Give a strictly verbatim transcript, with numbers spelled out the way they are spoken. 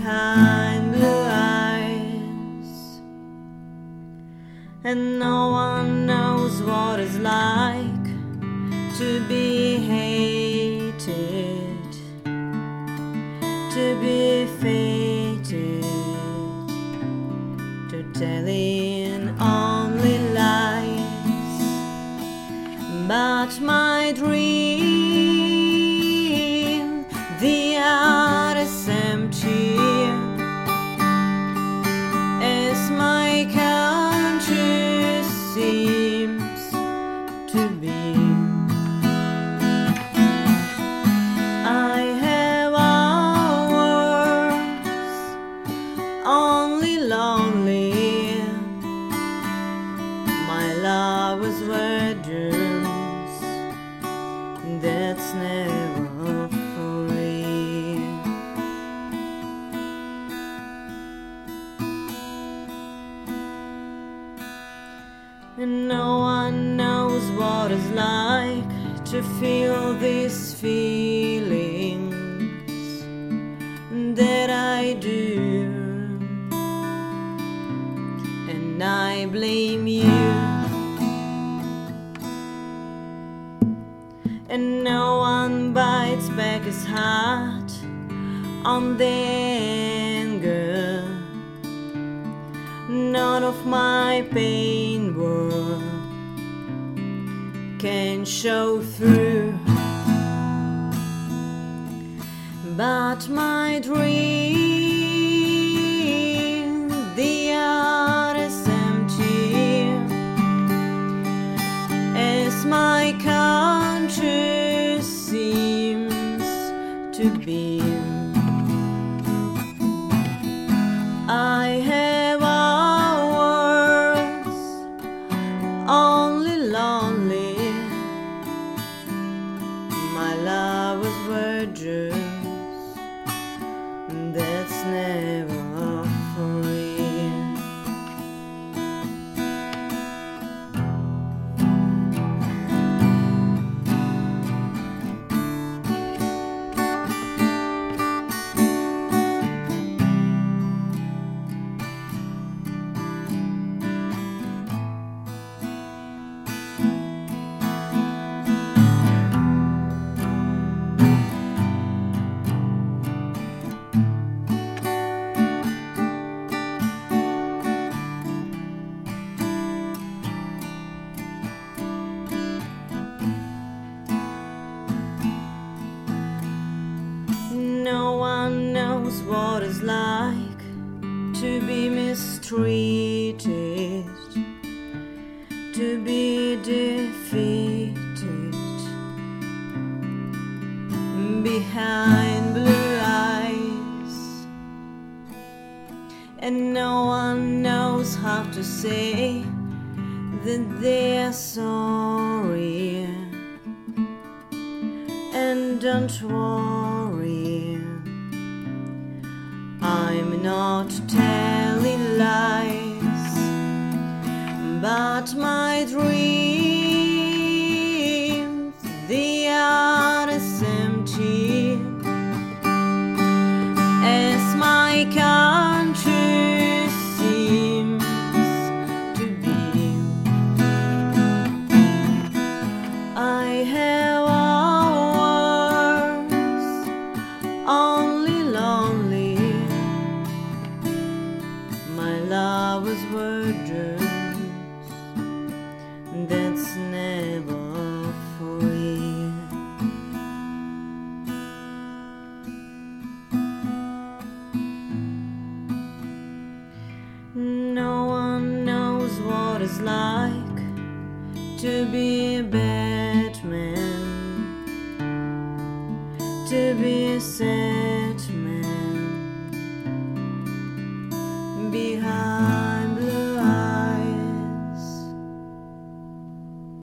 behind blue eyes, and no one knows what it's like to be hated, to be fated, to telling only lies. But my dream, the heart is empty, as my country seems to be. I have hours only lonely, my lovers were dreams that's never free. And no one knows what it's like to feel these feelings that I do, and I blame you. And no one bites back his heart on the anger. None of my pain words can show through. But my dream, the heart is empty, as my country seems to be. I have hours only lonely, my lovers were dreams that's never free. No one knows what it's like to be mistreated, to be defeated behind blue eyes, and no one knows how to say that they're sorry. And don't worry, I'm not telling lies, but my dreams, the heart is empty, as my country seems to be. I have only lonely, my lovers were dreams that's never free. No one knows what it's like to be a bad man, to be a sad man behind